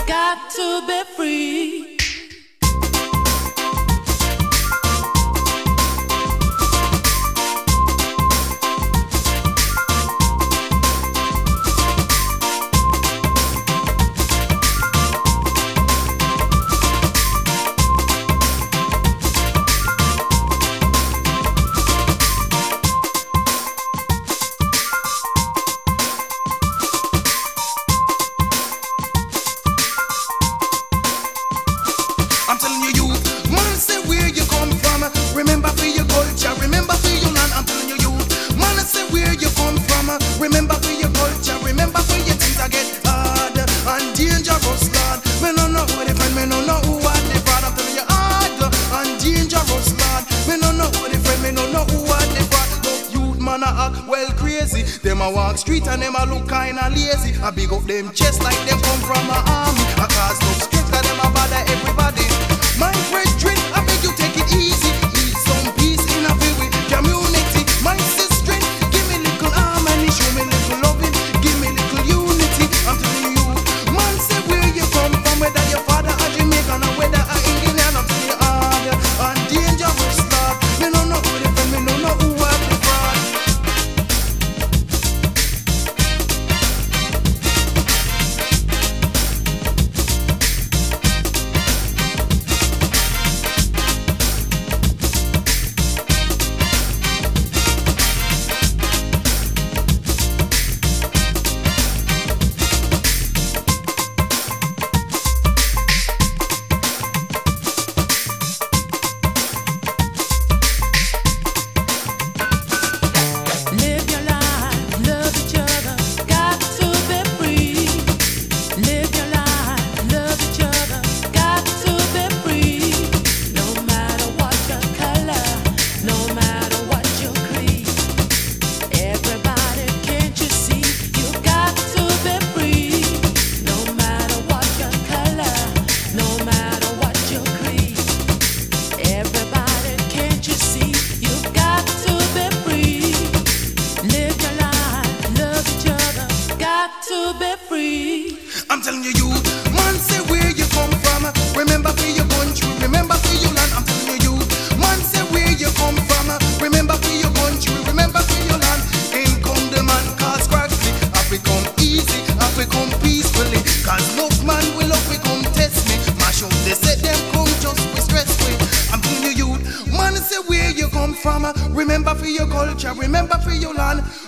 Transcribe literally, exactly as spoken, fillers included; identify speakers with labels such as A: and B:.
A: got to be free.
B: Remember for your culture, remember for your land. I'm telling you, youth, man, I say where you come from. Remember for your culture, remember for your things I get hard and dangerous, Lord. Me no know who they friend, me no know who are they brought. I'm telling you, hard and dangerous, Lord. Me no know who they friend, me no know who are they brought. But youth, man, I act well crazy. Them a walk street and them a look kinda lazy. I big up them chest like them come from a army. I cause no stress, cause them a bother everybody. My fresh drink, I beg you take it easy. I'm telling you, you man, say where you come from. Remember for your country, remember for your land. I'm telling you, you man, say where you come from. Remember for your country, remember for your land. Ain't come the man cause crackly. I become easy, I become peacefully. Cause no man will up, we come test me. Mash up, they said them come just be stressful. I'm telling you, you man, say where you come from. Remember for your culture, remember for your land.